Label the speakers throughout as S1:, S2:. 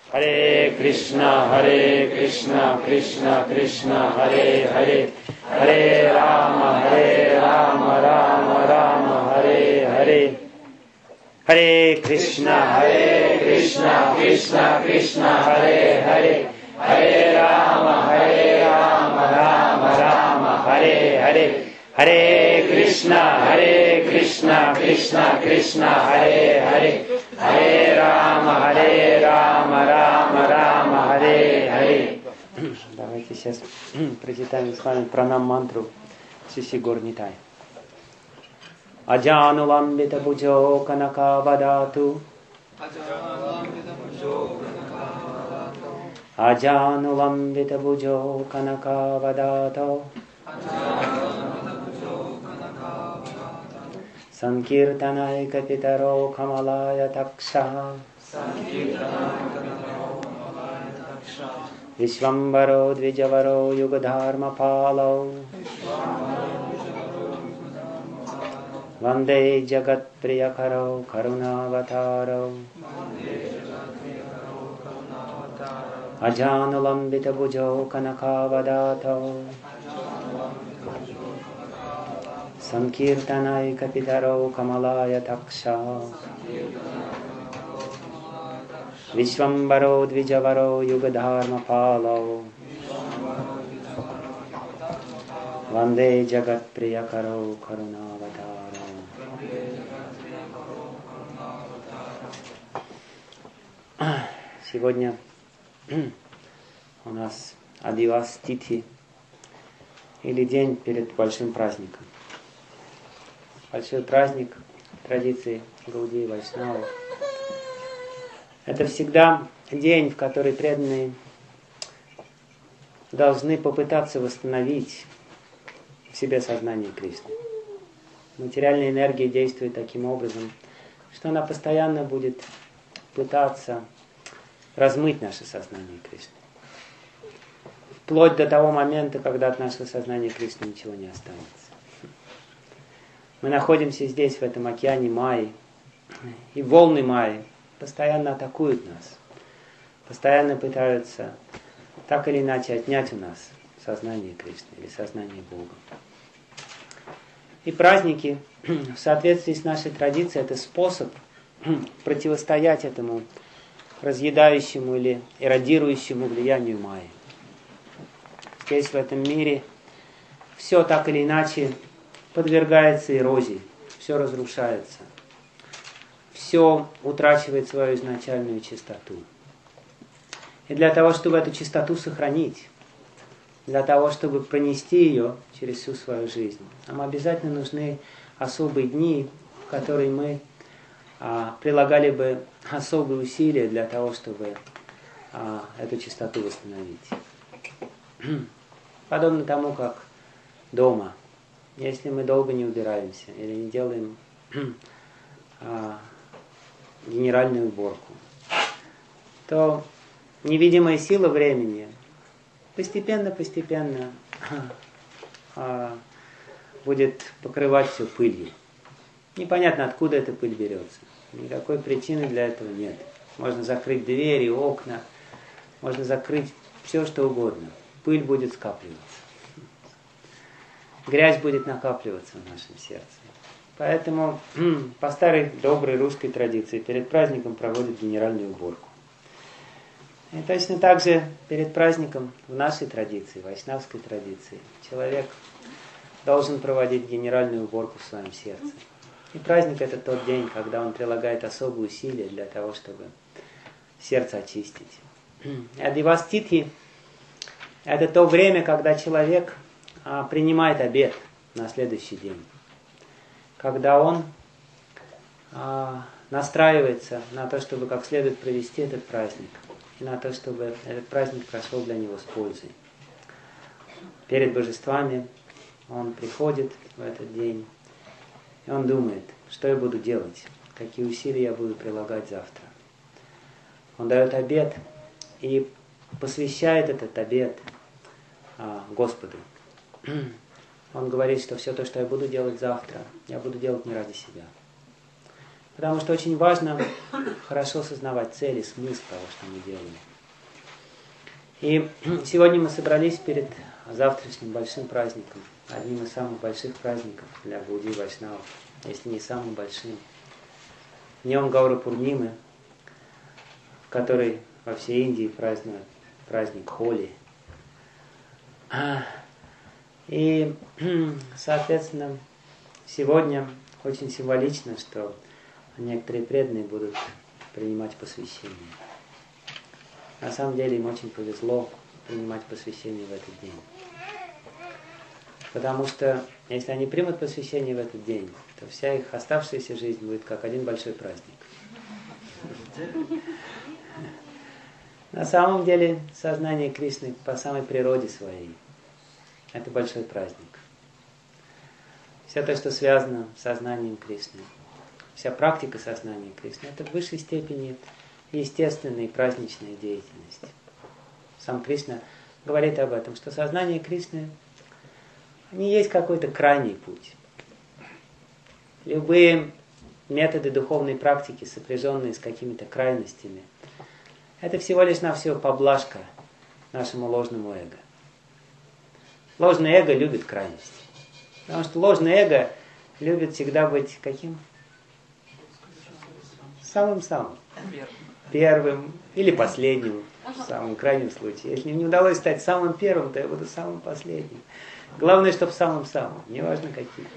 S1: Hare Krishna, Krishna Krishna, Hare Hare, Hare Rama, Rama Rama, Hare Hare. Hare Krishna, Krishna Krishna, Hare Hare, Hare Rama, Rama Rama, Hare Hare. Hare Krishna, Krishna Krishna, Hare Hare, Hare Rama, Rama Рама, Харе, Харе. Давайте сейчас прочитаем с вами пранам-мантру Шишигор Нитай. Аджануламбита Буджо Канака Вадату. Аджануламбита Буджо Канака Вадату. Санкиртанай Капитаро Камалая Такша. Vishvambaro Dvijavaro Yugadharma Palo Vande Jagat Priyakaro Karunavataro Ajanulambita Bujo Kanakavadato Sankirtanai Kapitaro Kamalaya Taksha Vishvambaro Dvijavaro Yugadharma Palo Vande Jagat Priyakaro Karunavataro. Сегодня у нас Адивас Титхи, или день перед большим праздником. Большой праздник традиции Гаудии и Вайшнавов. Это всегда день, в который преданные должны попытаться восстановить в себе сознание Кришны. Материальная энергия действует таким образом, что она постоянно будет пытаться размыть наше сознание Кришны. Вплоть до того момента, когда от нашего сознания Кришны ничего не останется. Мы находимся здесь, в этом океане Майи, и волны Майи постоянно атакуют нас, постоянно пытаются так или иначе отнять у нас сознание Кришны или сознание Бога. И праздники, в соответствии с нашей традицией, это способ противостоять этому разъедающему или эродирующему влиянию Майи. Здесь, в этом мире, все так или иначе подвергается эрозии, все разрушается. Все утрачивает свою изначальную чистоту. И для того, чтобы эту чистоту сохранить, для того, чтобы пронести ее через всю свою жизнь, нам обязательно нужны особые дни, в которые мы прилагали бы особые усилия для того, чтобы эту чистоту восстановить. Подобно тому, как дома, если мы долго не убираемся или не делаем генеральную уборку, то невидимая сила времени постепенно будет покрывать все пылью. Непонятно, откуда эта пыль берется. Никакой причины для этого нет. Можно закрыть двери, окна, можно закрыть все, что угодно. Пыль будет скапливаться. Грязь будет накапливаться в нашем сердце. Поэтому по старой доброй русской традиции перед праздником проводят генеральную уборку. И точно так же перед праздником в нашей традиции, вайшнавской традиции, человек должен проводить генеральную уборку в своем сердце. И праздник — это тот день, когда он прилагает особые усилия для того, чтобы сердце очистить. Адивас Титхи — это то время, когда человек принимает обет на следующий день. Когда он настраивается на то, чтобы как следует провести этот праздник, и на то, чтобы этот праздник прошел для него с пользой. Перед божествами он приходит в этот день, и он думает, что я буду делать, какие усилия я буду прилагать завтра. Он дает обет и посвящает этот обет Господу. Он говорит, что все то, что я буду делать завтра, я буду делать не ради себя. Потому что очень важно хорошо осознавать цели, смысл того, что мы делаем. И сегодня мы собрались перед завтрашним большим праздником, одним из самых больших праздников для Гауди Вайшнавов, если не самым большим. Днем Гаура Пурнимы, в который во всей Индии празднуют праздник Холи. И, соответственно, сегодня очень символично, что некоторые преданные будут принимать посвящение. На самом деле им очень повезло принимать посвящение в этот день. Потому что если они примут посвящение в этот день, то вся их оставшаяся жизнь будет как один большой праздник. На самом деле сознание Кришны по самой природе своей – это большой праздник. Все то, что связано с сознанием Кришны, вся практика сознания Кришны – это в высшей степени естественная и праздничная деятельность. Сам Кришна говорит об этом, что сознание Кришны не есть какой-то крайний путь. Любые методы духовной практики, сопряженные с какими-то крайностями, это всего лишь навсего поблажка нашему ложному эго. Ложное эго любит крайности. Потому что ложное эго любит всегда быть каким? Самым-самым. Первым или последним, в самом крайнем случае. Если не удалось стать самым первым, то я буду самым последним. Главное, чтобы самым-самым, неважно каким.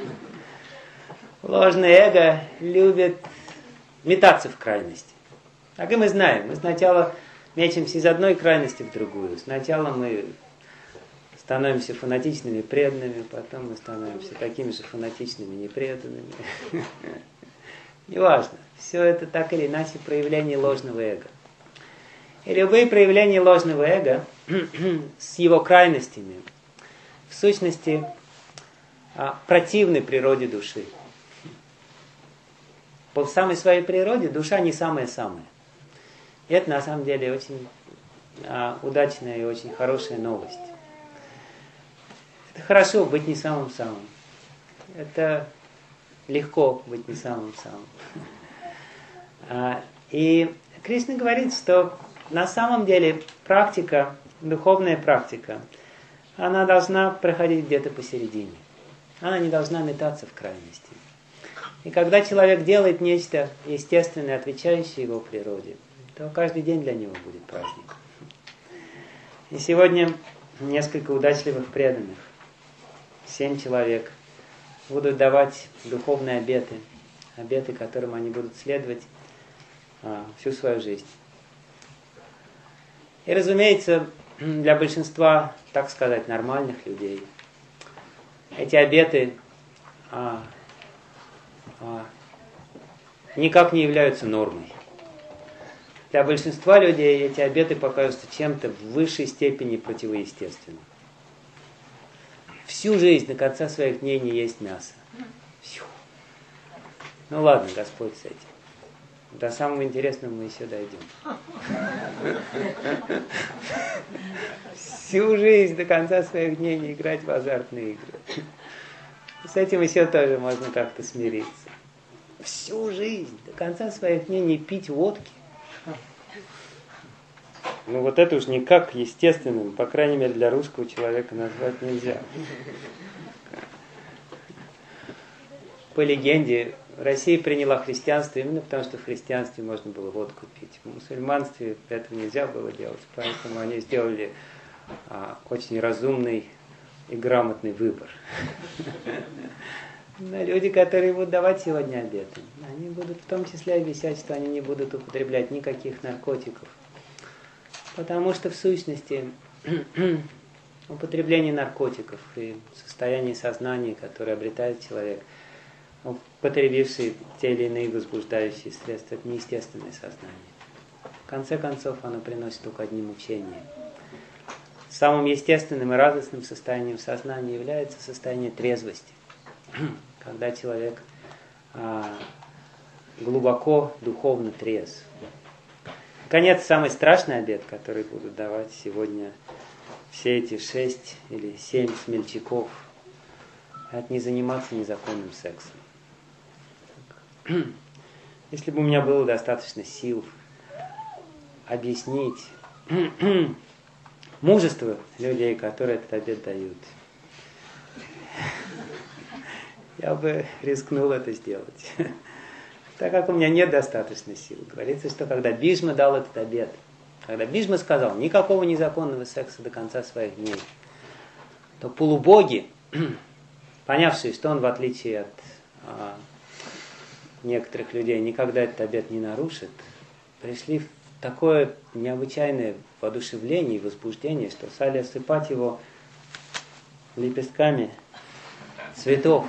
S1: Ложное эго любит метаться в крайности. Так и мы знаем. Мы сначала мечемся из одной крайности в другую. Сначала мы становимся фанатичными преданными, потом мы становимся такими же фанатичными непреданными. Неважно. Все это так или иначе проявление ложного эго. И любые проявления ложного эго с его крайностями в сущности противны природе души. По самой своей природе душа не самая-самая. И это на самом деле очень удачная и очень хорошая новость. Это хорошо быть не самым-самым. Это легко быть не самым-самым. И Кришна говорит, что на самом деле практика, духовная практика, она должна проходить где-то посередине. Она не должна метаться в крайности. И когда человек делает нечто естественное, отвечающее его природе, то каждый день для него будет праздник. И сегодня несколько удачливых преданных, 7 человек, будут давать духовные обеты, которым они будут следовать всю свою жизнь. И, разумеется, для большинства, так сказать, нормальных людей, эти обеты никак не являются нормой. Для большинства людей эти обеты покажутся чем-то в высшей степени противоестественным. Всю жизнь до конца своих дней не есть мясо. Ну ладно, Господь с этим. До самого интересного мы еще дойдем. Всю жизнь до конца своих дней не играть в азартные игры. С этим еще тоже можно как-то смириться. Всю жизнь до конца своих дней не пить водки. Ну вот это уж никак естественным, по крайней мере для русского человека назвать нельзя. По легенде, Россия приняла христианство именно потому, что в христианстве можно было водку пить. В мусульманстве этого нельзя было делать, поэтому они сделали очень разумный и грамотный выбор. Но люди, которые будут давать сегодня обеты, они будут в том числе обещать, что они не будут употреблять никаких наркотиков. Потому что в сущности употребление наркотиков и состояние сознания, которое обретает человек, употребивший те или иные возбуждающие средства, это неестественное сознание. В конце концов, оно приносит только одни мучения. Самым естественным и радостным состоянием сознания является состояние трезвости, когда человек глубоко духовно трезв. Наконец, самый страшный обет, который будут давать сегодня все эти 6 или 7 смельчаков, это не заниматься незаконным сексом. Если бы у меня было достаточно сил объяснить мужество людей, которые этот обет дают, я бы рискнул это сделать. Так как у меня нет достаточно сил. Говорится, что когда Бижма дал этот обет, когда Бижма сказал никакого незаконного секса до конца своих дней, то полубоги, понявшие, что он, в отличие от некоторых людей, никогда этот обет не нарушит, пришли в такое необычайное воодушевление и возбуждение, что стали осыпать его лепестками цветов.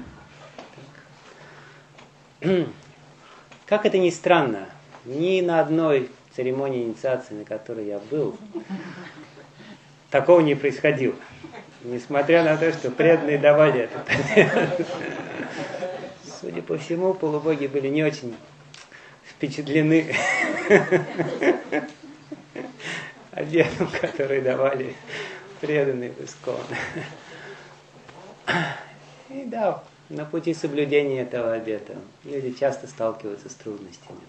S1: Как это ни странно, ни на одной церемонии инициации, на которой я был, такого не происходило. Несмотря на то, что преданные давали это. Судя по всему, полубоги были не очень впечатлены обетом, который давали преданные в Искон. И да, на пути соблюдения этого обета люди часто сталкиваются с трудностями.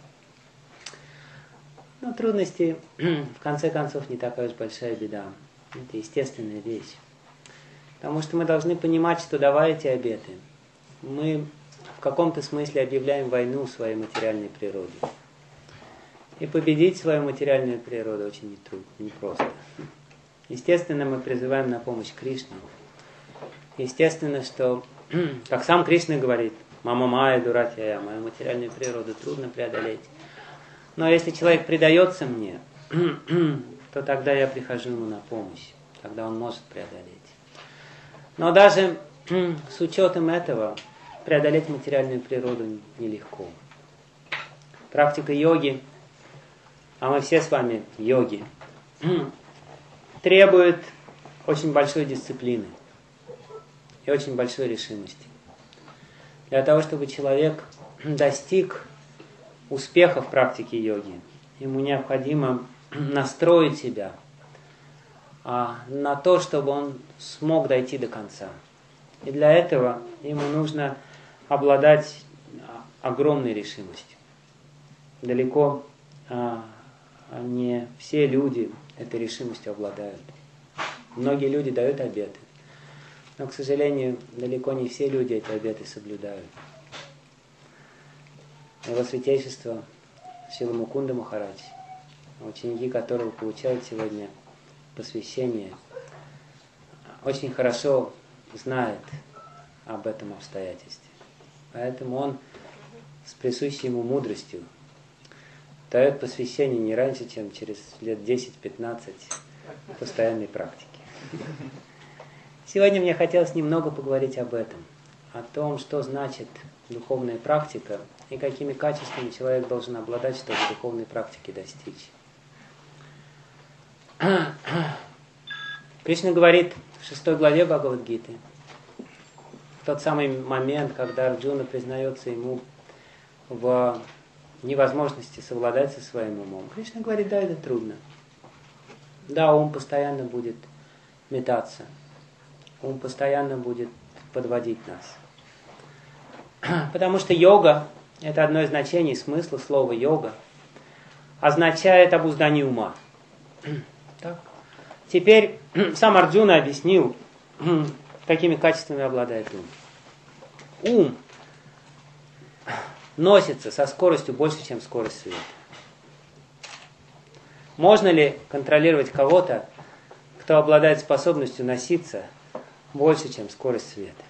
S1: Но трудности, в конце концов, не такая уж большая беда. Это естественная вещь. Потому что мы должны понимать, что давая эти обеты, мы в каком-то смысле объявляем войну своей материальной природе. И победить свою материальную природу очень непросто. Естественно, мы призываем на помощь Кришну. Естественно, что, как сам Кришна говорит, «Мама Майя, дуратья, мою материальную природу трудно преодолеть». Но если человек предается мне, то тогда я прихожу ему на помощь. Тогда он может преодолеть. Но даже с учетом этого, преодолеть материальную природу нелегко. Практика йоги, а мы все с вами йоги, требует очень большой дисциплины и очень большой решимости. Для того, чтобы человек достиг успеха в практике йоги, ему необходимо настроить себя на то, чтобы он смог дойти до конца. И для этого ему нужно обладать огромной решимостью. Далеко не все люди этой решимостью обладают. Многие люди дают обеты, но, к сожалению, далеко не все люди эти обеты соблюдают. Его святейшество Шрила Мукунда Махарадж, ученики которого получают сегодня посвящение, очень хорошо знает об этом обстоятельстве. Поэтому он с присущей ему мудростью дает посвящение не раньше, чем через лет 10-15 постоянной практики. Сегодня мне хотелось немного поговорить об этом, о том, что значит духовная практика и какими качествами человек должен обладать, чтобы духовной практики достичь. Кришна говорит в 6 главе Бхагавад-гиты, в тот самый момент, когда Арджуна признается ему в невозможности совладать со своим умом. Кришна говорит, да, это трудно. Да, ум постоянно будет метаться. Ум постоянно будет подводить нас. Потому что йога, это одно из значений, смысла слова йога, означает обуздание ума. Так. Теперь сам Арджуна объяснил, какими качествами обладает ум. Ум носится со скоростью больше, чем скорость света. Можно ли контролировать кого-то, кто обладает способностью носиться больше, чем скорость света?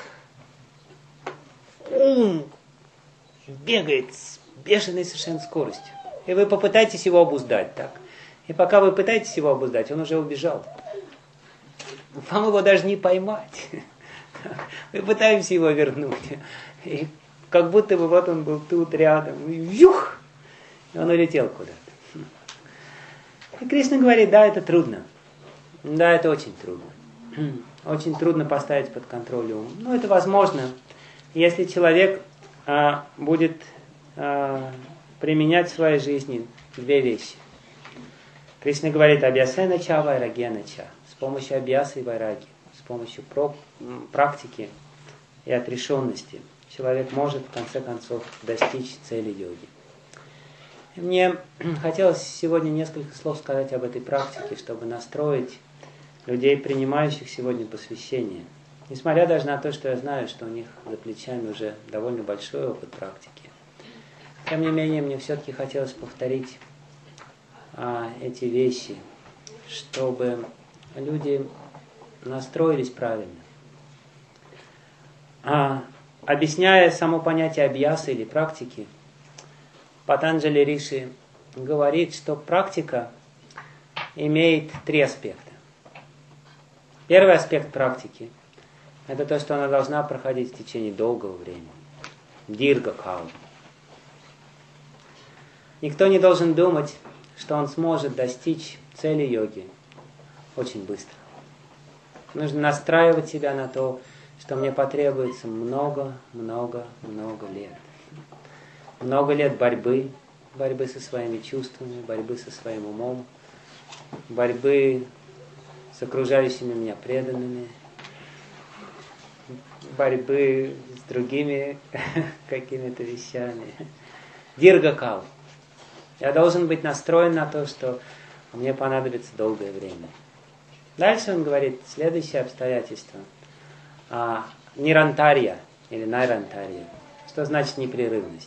S1: Ум бегает с бешеной совершенно скоростью. И вы попытаетесь его обуздать, так? И пока вы пытаетесь его обуздать, он уже убежал. Вам его даже не поймать. Мы пытаемся его вернуть. И как будто бы вот он был тут рядом. И вюх! И он улетел куда-то. И Кришна говорит, да, это трудно. Да, это очень трудно. Очень трудно поставить под контроль ум. Но это возможно, если человек будет применять в своей жизни две вещи. Кришна говорит абьясена ча вайрагена ча. С помощью абьяса и вайраги, с помощью практики и отрешенности человек может в конце концов достичь цели йоги. Мне хотелось сегодня несколько слов сказать об этой практике, чтобы настроить людей, принимающих сегодня посвящение. Несмотря даже на то, что я знаю, что у них за плечами уже довольно большой опыт практики. Тем не менее, мне все-таки хотелось повторить эти вещи, чтобы люди настроились правильно. Объясняя само понятие абьяса или практики, Патанджали Риши говорит, что практика имеет три аспекта. Первый аспект практики – это то, что она должна проходить в течение долгого времени. Дирга кала. Никто не должен думать, что он сможет достичь цели йоги очень быстро. Нужно настраивать себя на то, что мне потребуется много лет. Много лет борьбы со своими чувствами, борьбы со своим умом, борьбы с окружающими меня преданными, борьбы с другими какими-то вещами. Диргакал. Я должен быть настроен на то, что мне понадобится долгое время. Дальше он говорит следующее обстоятельство. Нирантарья или найрантарья. Что значит непрерывность?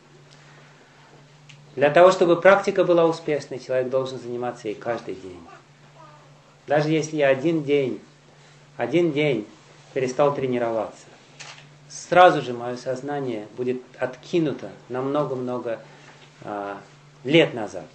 S1: Для того, чтобы практика была успешной, человек должен заниматься ей каждый день. Даже если я один день перестал тренироваться, сразу же мое сознание будет откинуто на много лет назад.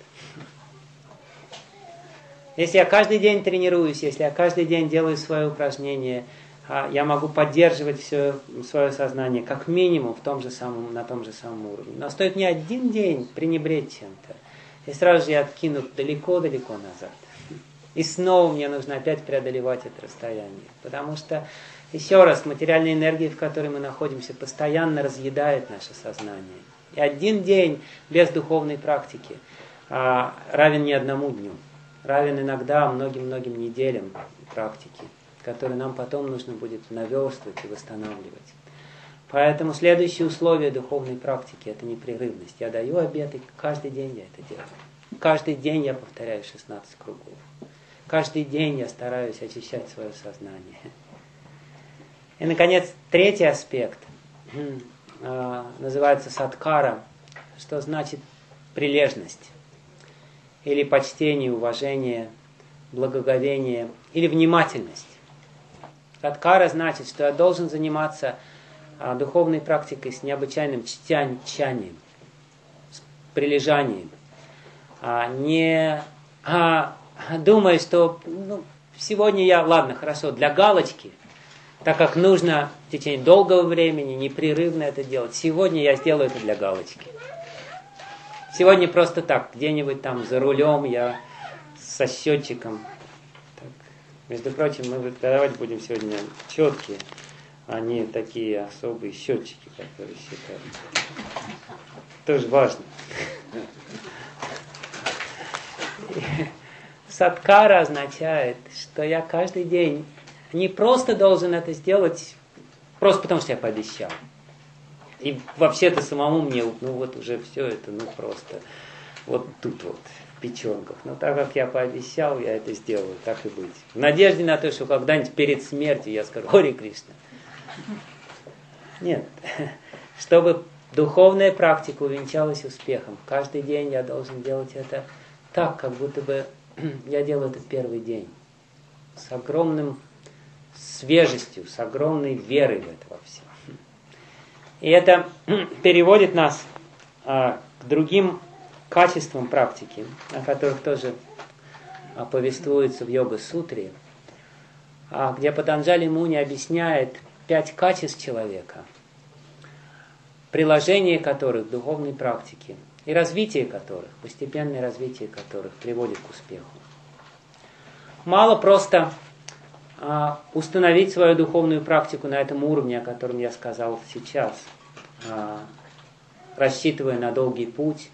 S1: Если я каждый день тренируюсь, если я каждый день делаю свои упражнения, я могу поддерживать все свое сознание как минимум на том же самом уровне. Но стоит мне один день пренебречь чем-то, и сразу же я откинут далеко назад. И снова мне нужно опять преодолевать это расстояние. Потому что, еще раз, материальная энергия, в которой мы находимся, постоянно разъедает наше сознание. И один день без духовной практики равен не одному дню. Равен иногда многим неделям практики, которые нам потом нужно будет наверстывать и восстанавливать. Поэтому следующее условие духовной практики – это непрерывность. Я даю обет, и каждый день я это делаю. Каждый день я повторяю 16 кругов. Каждый день я стараюсь очищать свое сознание. И, наконец, третий аспект называется садкара, что значит прилежность, или почтение, уважение, благоговение, или внимательность. Садкара значит, что я должен заниматься духовной практикой с необычайным чтянием, с прилежанием, не думая, что сегодня я, хорошо, для галочки, так как нужно в течение долгого времени непрерывно это делать, сегодня я сделаю это для галочки. Сегодня просто так, где-нибудь там за рулем я со счетчиком. Так. Между прочим, мы выдавать будем сегодня четкие, а не такие особые счетчики, которые считают. Тоже важно. Садкара означает, что я каждый день не просто должен это сделать, просто потому что я пообещал. И вообще-то самому мне, уже все это, просто вот тут в печенках. Но так как я пообещал, я это сделаю, так и быть. В надежде на то, что когда-нибудь перед смертью я скажу: Харе Кришна. Нет. Чтобы духовная практика увенчалась успехом, каждый день я должен делать это так, как будто бы я делаю это первый день. С огромным свежестью, с огромной верой в это во все. И это переводит нас к другим качествам практики, о которых тоже повествуется в Йога-сутре, где Патанджали Муни объясняет 5 качеств человека, приложение которых в духовной практике и развитие которых, постепенное развитие которых приводит к успеху. Мало просто установить свою духовную практику на этом уровне, о котором я сказал сейчас, рассчитывая на долгий путь,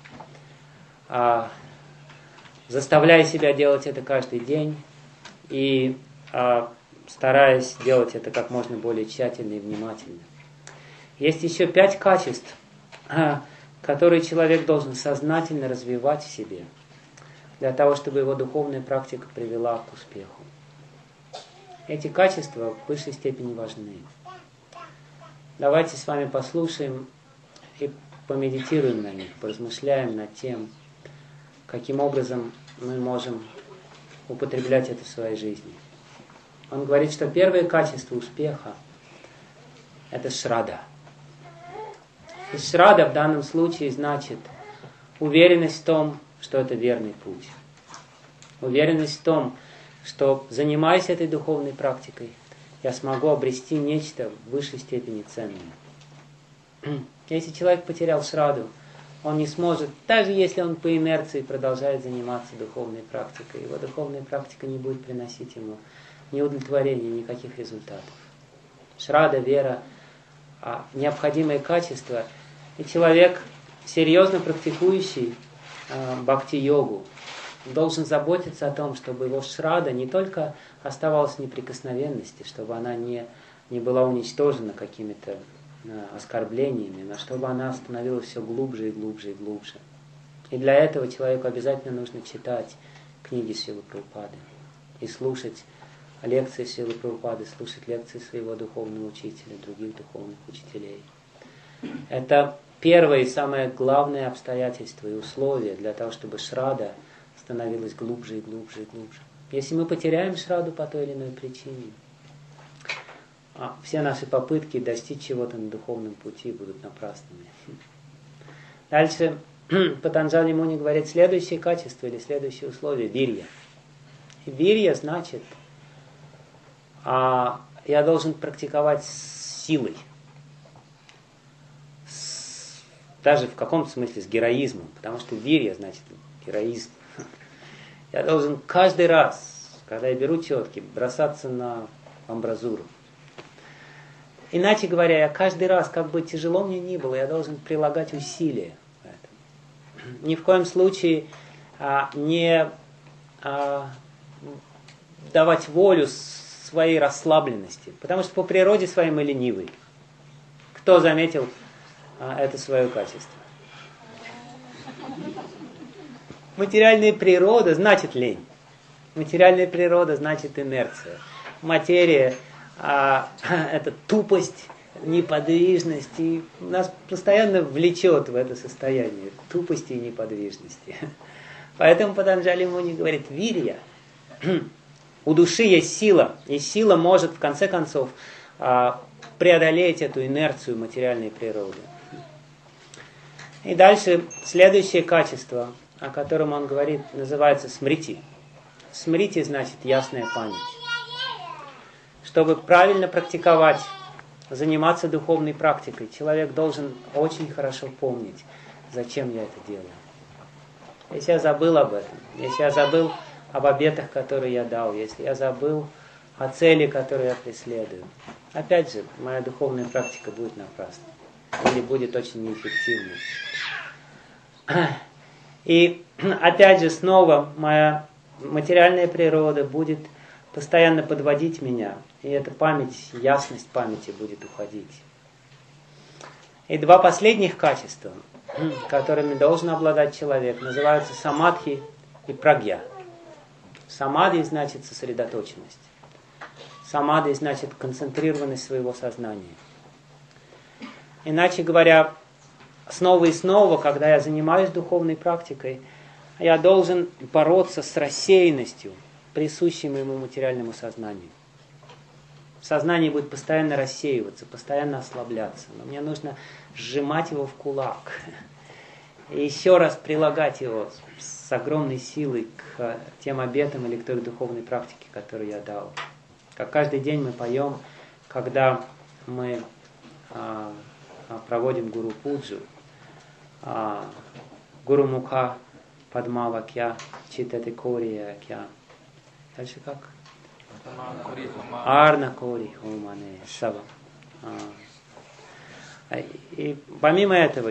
S1: заставляя себя делать это каждый день и стараясь делать это как можно более тщательно и внимательно. Есть еще 5 качеств, которые человек должен сознательно развивать в себе, для того, чтобы его духовная практика привела к успеху. Эти качества в высшей степени важны. Давайте с вами послушаем и помедитируем на них, поразмышляем над тем, каким образом мы можем употреблять это в своей жизни. Он говорит, что первое качество успеха – это шрада. И шрада в данном случае значит уверенность в том, что это верный путь. Уверенность в том, что, занимаясь этой духовной практикой, я смогу обрести нечто в высшей степени ценное. Если человек потерял шраду, он не сможет, даже если он по инерции продолжает заниматься духовной практикой, его духовная практика не будет приносить ему ни удовлетворения, никаких результатов. Шрада, вера, необходимые качества. И человек, серьезно практикующий бхакти-йогу, должен заботиться о том, чтобы его шрада не только оставалась в неприкосновенности, чтобы она не была уничтожена какими-то оскорблениями, но чтобы она становилась все глубже и глубже и глубже. И для этого человеку обязательно нужно читать книги Шрилы Прабхупады и слушать лекции Шрилы Прабхупады, слушать лекции своего духовного учителя, других духовных учителей. Это первое и самое главное обстоятельство и условие для того, чтобы шрада становилась глубже и глубже и глубже. Если мы потеряем шраду по той или иной причине, все наши попытки достичь чего-то на духовном пути будут напрасными. Дальше Патанджали Муни говорит следующее качество или следующее условие – вирья. Вирья значит, я должен практиковать с силой. Даже в каком-то смысле с героизмом, потому что вирья значит героизм. Я должен каждый раз, когда я беру четки, бросаться на амбразуру. Иначе говоря, я каждый раз, как бы тяжело мне ни было, я должен прилагать усилия в этом. Ни в коем случае не давать волю своей расслабленности, потому что по природе своей мы ленивый. Кто заметил это свое качество? Материальная природа значит лень. Материальная природа значит инерция. Материя это тупость, неподвижность, и нас постоянно влечет в это состояние тупости и неподвижности. Поэтому Патанджали Муни говорит, вирья, у души есть сила, и сила может в конце концов преодолеть эту инерцию материальной природы. И дальше следующее качество, о котором он говорит, называется смрити. Смрити значит ясная память. Чтобы правильно практиковать, заниматься духовной практикой, человек должен очень хорошо помнить, зачем я это делаю. Если я забыл об этом, если я забыл об обетах, которые я дал, если я забыл о цели, которую я преследую, опять же, моя духовная практика будет напрасной или будет очень неэффективной. И опять же, снова моя материальная природа будет постоянно подводить меня, и эта память, ясность памяти будет уходить. И 2 последних качества, которыми должен обладать человек, называются самадхи и прагья. Самадхи значит сосредоточенность. Самадхи значит концентрированность своего сознания. Иначе говоря, снова и снова, когда я занимаюсь духовной практикой, я должен бороться с рассеянностью, присущей моему материальному сознанию. Сознание будет постоянно рассеиваться, постоянно ослабляться. Но мне нужно сжимать его в кулак. И еще раз прилагать его с огромной силой к тем обетам или к той духовной практике, которую я дал. Как каждый день мы поем, когда мы проводим гуру пуджу. Гуру муха падмавакья читати кория кья. Дальше как? Арна кори хумане сава. И помимо этого,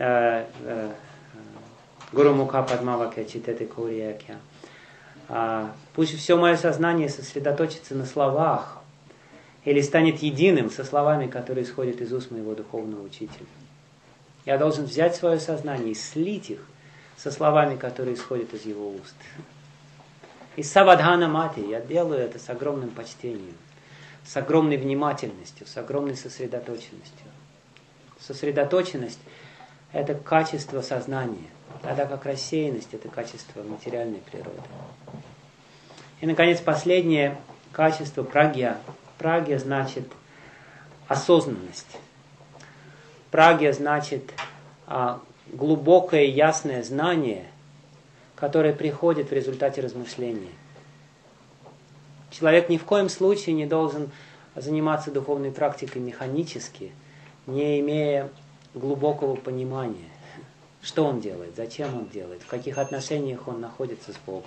S1: Гуру муха падмавакья читати кория кья. Пусть все мое сознание сосредоточится на словах. или станет единым со словами, которые исходят из уст моего духовного учителя. Я должен взять свое сознание и слить их со словами, которые исходят из его уст. И савадхана мати, я делаю это с огромным почтением, с огромной внимательностью, с огромной сосредоточенностью. Сосредоточенность – это качество сознания, тогда как рассеянность – это качество материальной природы. И, наконец, последнее качество – прагья. Прагья значит осознанность. Прагья значит глубокое ясное знание, которое приходит в результате размышления. Человек ни в коем случае не должен заниматься духовной практикой механически, не имея глубокого понимания, что он делает, зачем он делает, в каких отношениях он находится с Богом.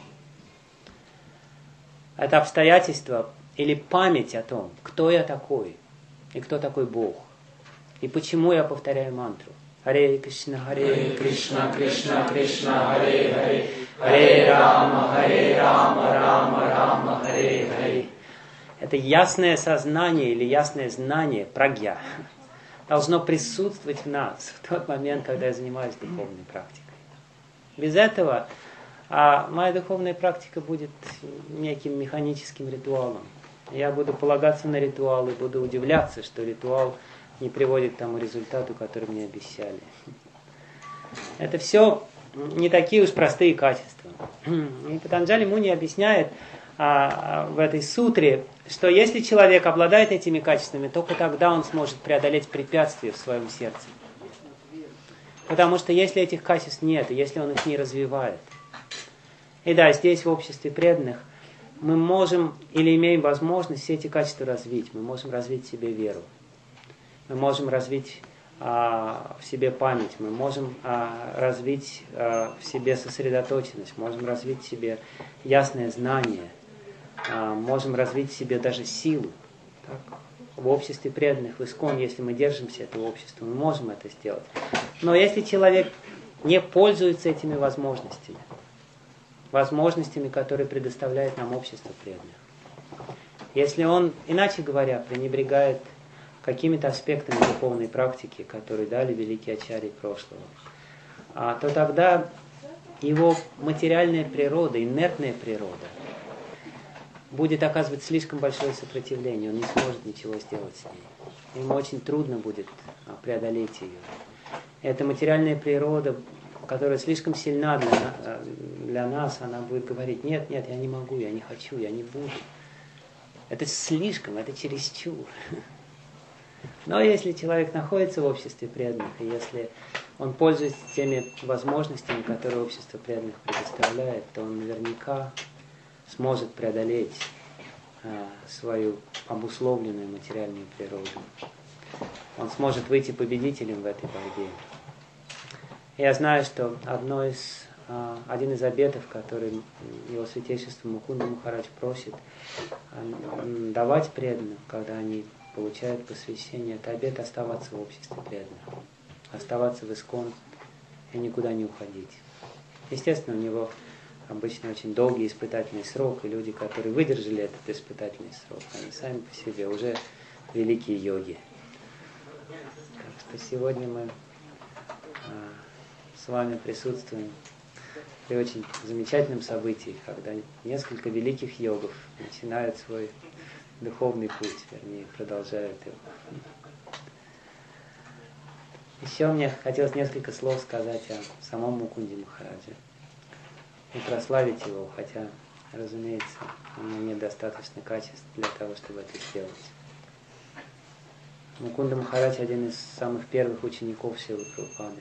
S1: Это обстоятельство или память о том, кто я такой и кто такой Бог, и почему я повторяю мантру. Харе Кришна, Кришна, Кришна, Харе Харе, Харе Рама, Рама, Рама, Харе Харе. Это ясное сознание или ясное знание, прагья, должно присутствовать в нас в тот момент, когда я занимаюсь духовной практикой. Без этого моя духовная практика будет неким механическим ритуалом. Я буду полагаться на ритуал и буду удивляться, что ритуал не приводит к тому результату, который мне обещали. Это все не такие уж простые качества. И Патанджали Муни объясняет в этой сутре, что если человек обладает этими качествами, только тогда он сможет преодолеть препятствия в своем сердце. Потому что если этих качеств нет, и если он их не развивает, и да, здесь в обществе преданных мы можем или имеем возможность все эти качества развить. Мы можем развить в себе веру. Мы можем развить в себе память. Мы можем развить в себе сосредоточенность. Можем развить в себе ясное знание. Можем развить в себе даже силу. Так? В обществе преданных, в Искон, если мы держимся этого общества, мы можем это сделать. Но если человек не пользуется этими возможностями, которые предоставляет нам общество преданных. Если он, иначе говоря, пренебрегает какими-то аспектами духовной практики, которые дали великие ачарьи прошлого, то тогда его материальная природа, инертная природа, будет оказывать слишком большое сопротивление, он не сможет ничего сделать с ней. Ему очень трудно будет преодолеть ее. Эта материальная природа, которая слишком сильна для нас, она будет говорить: нет, я не могу, я не хочу, я не буду. Это слишком, это чересчур. Но если человек находится в обществе преданных, и если он пользуется теми возможностями, которые общество преданных предоставляет, то он наверняка сможет преодолеть свою обусловленную материальную природу. Он сможет выйти победителем в этой борьбе. Я знаю, что один из обетов, который его святейшество Мукунда Махарадж просит давать преданным, когда они получают посвящение, это обет оставаться в обществе преданных, оставаться в Искон и никуда не уходить. Естественно, у него обычно очень долгий испытательный срок, и люди, которые выдержали этот испытательный срок, они сами по себе уже великие йоги. Так что сегодня мы с вами присутствуем при очень замечательном событии, когда несколько великих йогов начинают свой духовный путь, вернее, продолжают его. Еще мне хотелось несколько слов сказать о самом Мукунде Махараджи и прославить его, хотя, разумеется, у меня нет достаточно качеств для того, чтобы это сделать. Мукунда Махарадж один из самых первых учеников Шрилы Прабхупады.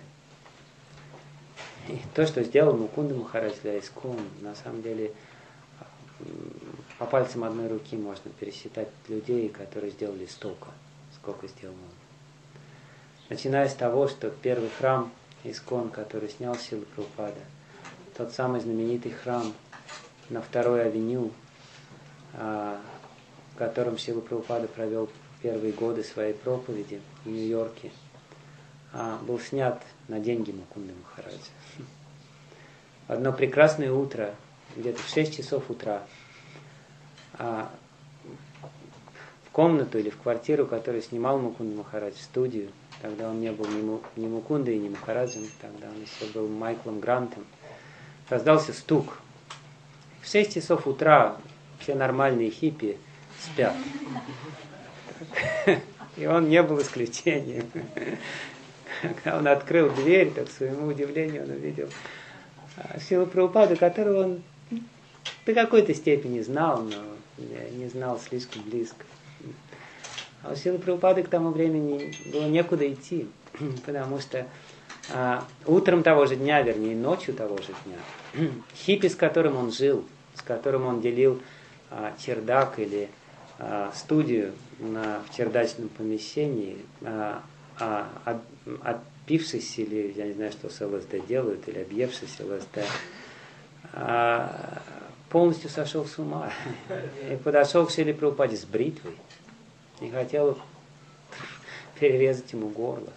S1: И то, что сделал Мукунда Махарадж для Искон, на самом деле по пальцам одной руки можно пересчитать людей, которые сделали столько, сколько сделал он. Начиная с того, что первый храм Искон, который снял Шрила Прабхупада, тот самый знаменитый храм на 2-й авеню, в котором Шрила Прабхупада провел первые годы своей проповеди в Нью-Йорке, был снят на деньги Мукунды Махараджа. В одно прекрасное утро, где-то в 6 часов утра, в комнату или в квартиру, которую снимал Мукунда Махарадж, в студию. Тогда он не был ни Мукундой, ни Махараджем, тогда он еще был Майклом Грантом. Раздался стук. В 6 часов утра все нормальные хиппи спят. И он не был исключением. Когда он открыл дверь, то, к своему удивлению, он увидел Шрилу Прабхупаду, которого он до какой-то степени знал, но не знал слишком близко. А у Шрилы Прабхупады к тому времени было некуда идти, потому что утром того же дня, вернее, ночью того же дня, хиппи, с которым он жил, с которым он делил чердак или студию в чердачном помещении, отпившись или, я не знаю, что с ЛСД делают, или объевшись ЛСД, полностью сошел с ума и подошел к Шриле Прабхупаде с бритвой и хотел перерезать ему горло.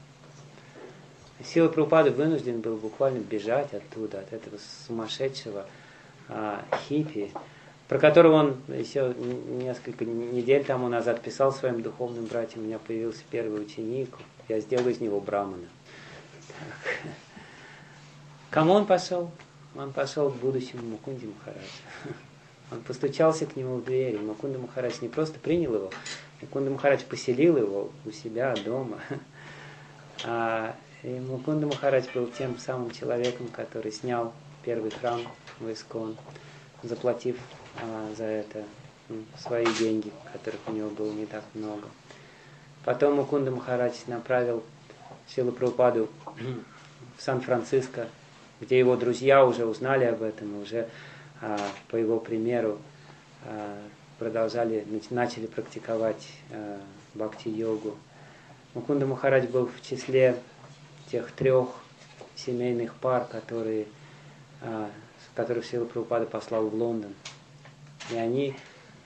S1: Шрила Прабхупада вынужден был буквально бежать оттуда, от этого сумасшедшего хиппи, про которого он еще несколько недель тому назад писал своим духовным братьям: у меня появился первый ученик, я сделал из него брамана. Кому он пошел? Он пошел к будущему Мукунде Махараджу. Он постучался к нему в дверь. Мукунда Махарадж не просто принял его, Мукунда Махарадж поселил его у себя дома. И Мукунда Махарадж был тем самым человеком, который снял первый храм в Искон, заплатив за это свои деньги, которых у него было не так много. Потом Мукунда Махарадж направил Шрилу Прабхупаду в Сан-Франциско, где его друзья уже узнали об этом, и уже по его примеру начали практиковать бхакти-йогу. Мукунда Махарадж был в числе тех 3 семейных пар, которых Шрила Прабхупада послал в Лондон. И они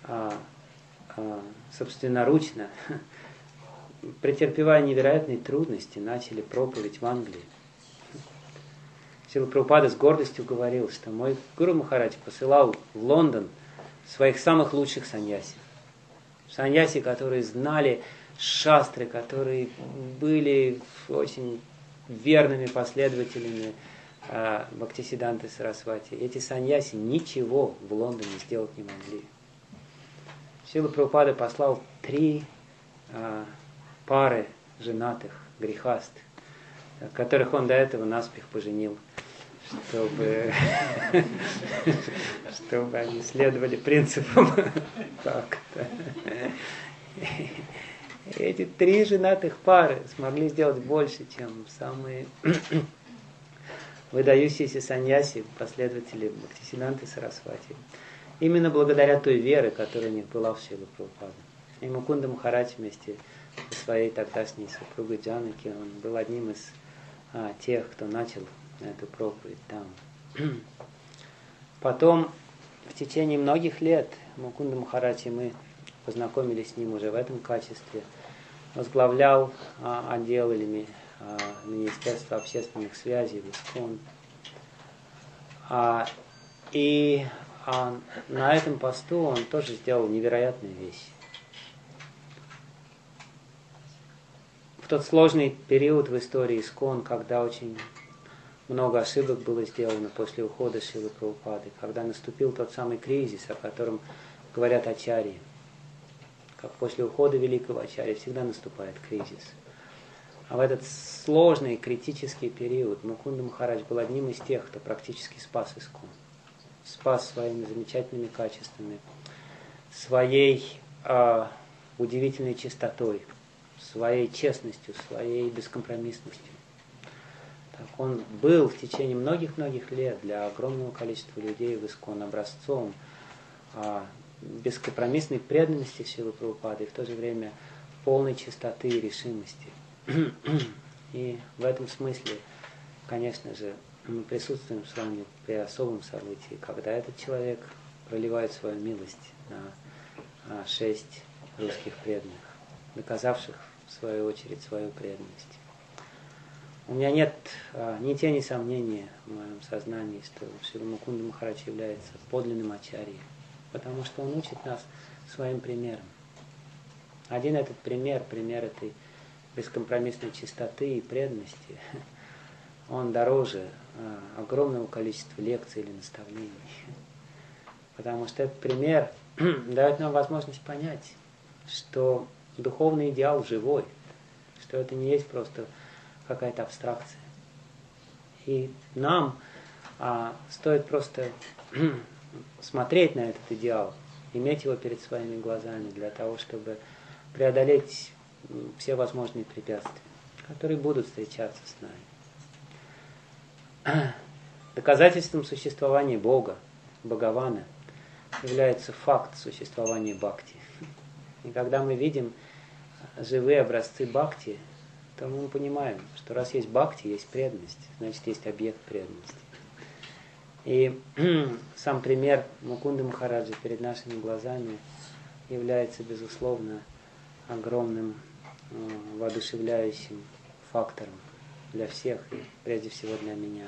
S1: собственноручно, претерпевая невероятные трудности, начали проповедь в Англии. Шрила Прабхупада с гордостью говорил, что мой Гуру Махарадж посылал в Лондон своих самых лучших саньяси. Саньяси, которые знали шастры, которые были очень верными последователями Бхактисиддханты Сарасвати. Эти саньяси ничего в Лондоне сделать не могли. Шрила Прабхупада послал 3 пары женатых грехаст, которых он до этого наспех поженил, чтобы они следовали принципам как-то. Эти 3 женатых пары смогли сделать больше, чем самые выдающиеся саньяси, последователи Бхактисиддханты Сарасвати. Именно благодаря той вере, которая у них была в Шрилу Прабхупаду. И Мукунда Махарадж вместе со своей тогдашней супругой Джанаки, он был одним из тех, кто начал эту проповедь там. Потом, в течение многих лет, Мукунда Махарадж, и мы познакомились с ним уже в этом качестве, возглавлял отдел или Министерство общественных связей в Искон. И на этом посту он тоже сделал невероятные вещи. В тот сложный период в истории Искон, когда очень много ошибок было сделано после ухода Шрилы Прабхупады, когда наступил тот самый кризис, о котором говорят ачарьи, как после ухода великого ачарьи всегда наступает кризис. А в этот сложный критический период Мукунда Махарадж был одним из тех, кто практически спас Искон. Спас своими замечательными качествами, своей удивительной чистотой, своей честностью, своей бескомпромиссностью. Так он был в течение многих-многих лет для огромного количества людей в Искон образцом бескомпромиссной преданности Шрилы Прабхупады и в то же время полной чистоты и решимости. И в этом смысле, конечно же, мы присутствуем с вами при особом событии, когда этот человек проливает свою милость на 6 русских преданных, доказавших в свою очередь свою преданность. У меня нет ни тени сомнения в моем сознании, что Шрила Мукунда Махарадж является подлинным ачарьей, потому что он учит нас своим примером. Один этот пример этой бескомпромиссной чистоты и преданности, он дороже огромного количества лекций или наставлений. Потому что этот пример дает нам возможность понять, что духовный идеал живой, что это не есть просто какая-то абстракция. И нам стоит просто смотреть на этот идеал, иметь его перед своими глазами для того, чтобы преодолеть все возможные препятствия, которые будут встречаться с нами. Доказательством существования Бога, Бхагавана, является факт существования бхакти. И когда мы видим живые образцы бхакти, то мы понимаем, что раз есть бхакти, есть преданность, значит есть объект преданности. И сам пример Мукунды Махараджа перед нашими глазами является, безусловно, огромным воодушевляющим фактором для всех и прежде всего для меня.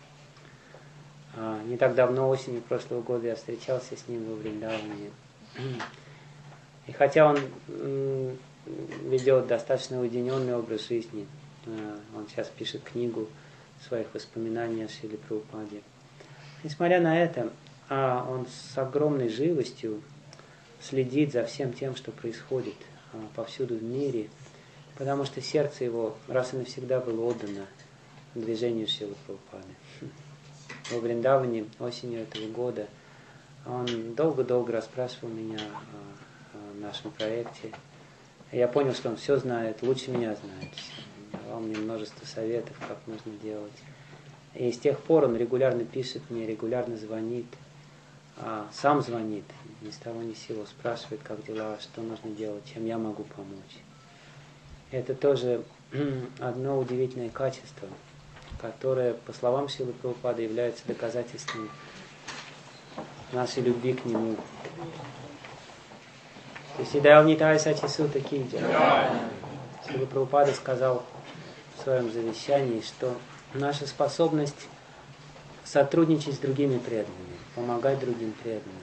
S1: Не так давно, осенью прошлого года, я встречался с ним во Вриндаване. И хотя он ведет достаточно уединенный образ жизни, он сейчас пишет книгу своих воспоминаний о Шриле Прабхупаде. Несмотря на это, он с огромной живостью следит за всем тем, что происходит повсюду в мире, потому что сердце его раз и навсегда было отдано движению Шрилы Прабхупады. Во Вриндаване осенью этого года он долго-долго расспрашивал меня о нашем проекте. Я понял, что он все знает, лучше меня знает. Давал мне множество советов, как нужно делать. И с тех пор он регулярно пишет мне, регулярно звонит, сам звонит, ни с того ни с сего спрашивает, как дела, что нужно делать, чем я могу помочь. Это тоже одно удивительное качество, которое, по словам Шрилы Прабхупады, является доказательством нашей любви к Нему. То есть Идаял Нитай Сачи Сута Кинджа. Шрила Прабхупада сказал в своем завещании, что наша способность сотрудничать с другими преданными, помогать другим преданным,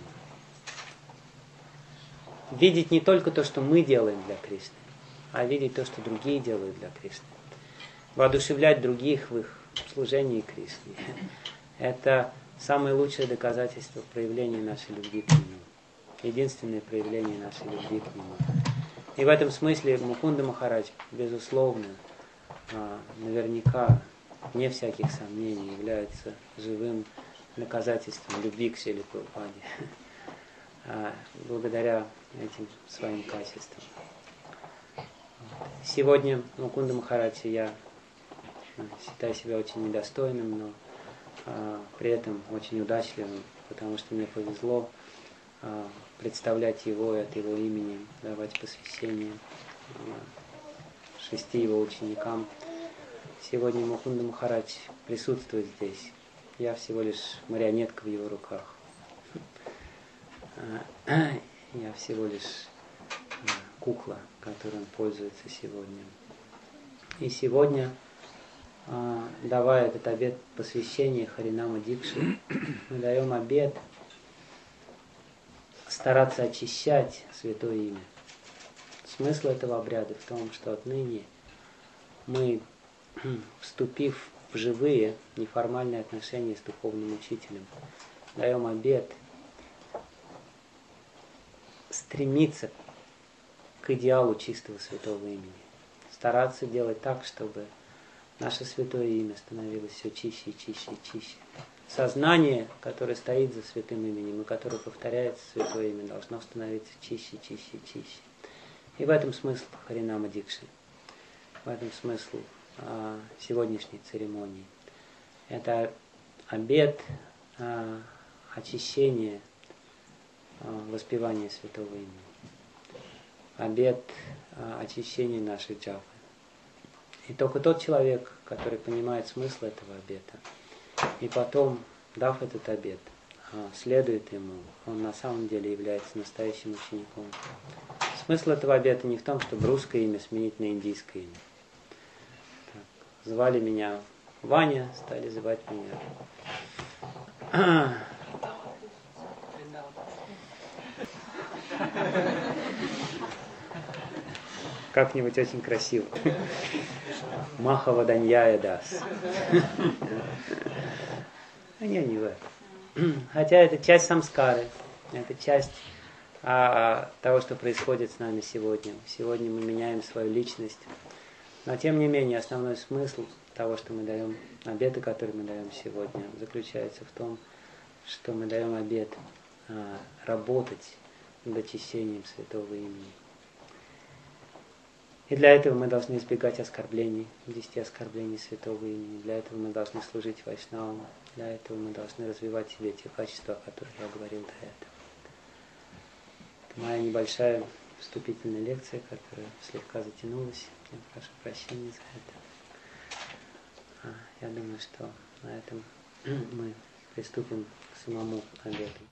S1: видеть не только то, что мы делаем для Кришны, а видеть то, что другие делают для Кришны, воодушевлять других в их служении Кришне. Это самое лучшее доказательство проявления нашей любви к Нему. Единственное проявление нашей любви к Нему. И в этом смысле Мукунда Махарадж, безусловно, наверняка, вне всяких сомнений, является живым доказательством любви к Шриле Прабхупаде. Благодаря этим своим качествам. Сегодня Мукунда Махараджа я считаю себя очень недостойным, но при этом очень удачливым, потому что мне повезло представлять его и от его имени давать посвящение 6 его ученикам. Сегодня Мукунда Махарадж присутствует здесь. Я всего лишь марионетка в его руках. Я всего лишь кукла, которой он пользуется сегодня. И сегодня, давая этот обет посвящения Харинама Дикши, мы даем обет стараться очищать Святое Имя. Смысл этого обряда в том, что отныне мы, вступив в живые, неформальные отношения с духовным учителем, даем обет стремиться к идеалу чистого святого имени. Стараться делать так, чтобы наше святое имя становилось все чище и чище и чище. Сознание, которое стоит за святым именем и которое повторяется святое имя, должно становиться чище, чище и чище. И в этом смысл Харинама Дикши. В этом смысл сегодняшней церемонии. Это обет очищения, воспевания святого имени. Обет очищения нашей джапы. И только тот человек, который понимает смысл этого обета, и потом, дав этот обет, следует ему, он на самом деле является настоящим учеником. Смысл этого обета не в том, чтобы русское имя сменить на индийское имя. Так, звали меня Ваня, стали звать меня. как-нибудь очень красиво. Махаваданьяя дас. Не в этом. Хотя это часть самскары, это часть того, что происходит с нами сегодня. Сегодня мы меняем свою личность. Но тем не менее, основной смысл того, что мы даем, обеты, которые мы даем сегодня, заключается в том, что мы даем обет работать над очищением святого имени. И для этого мы должны избегать оскорблений, 10 оскорблений святого имени. Для этого мы должны служить вайшнавам. Для этого мы должны развивать в себе те качества, о которых я говорил до этого. Это моя небольшая вступительная лекция, которая слегка затянулась. Я прошу прощения за это. Я думаю, что на этом мы приступим к самому обету.